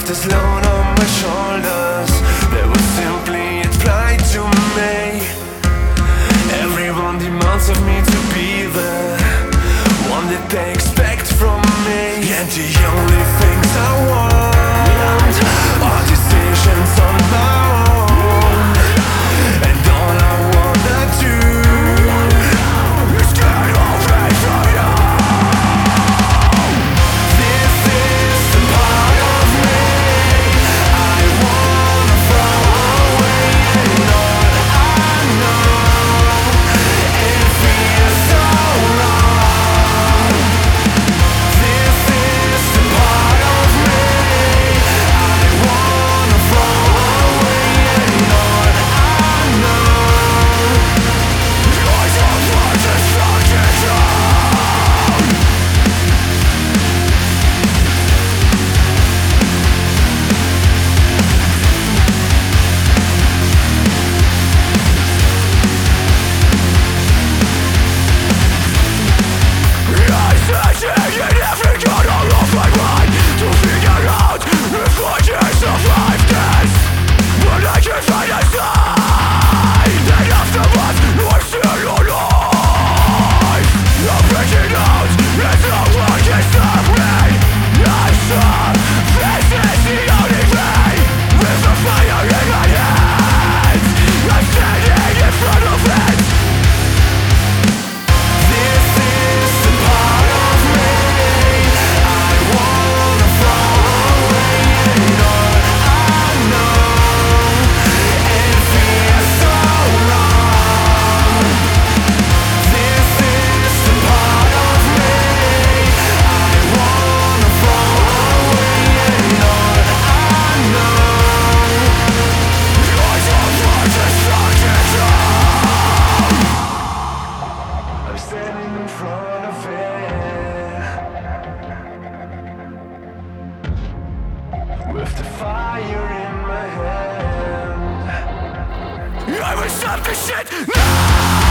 this load on my shoulders that was simply applied to me. Everyone demands of me to be the one that they expect from me. And the only things I want are decisions on my own. And all I wanna do is get away from you. This is the part of me I wanna throw away. And all I know, it feels so wrong. This is the part of me I wanna throw away. And all I know, I don't want to shut it down. I search in every corner of my mind to figure out if I can survive this, but I can't find a sign. And afterwards, I'm still alive. I'm breaking out, and no one can stop me. I saw this is the only way. With the fire in my hands, I'm standing in front of it. This is the part of me I wanna throw away. And all I know, it feels so wrong. This is the part of me I wanna throw away. And all I know, I don't want to shut it down. I'm standing in front of it with the fire in my hand. I will stop this shit now.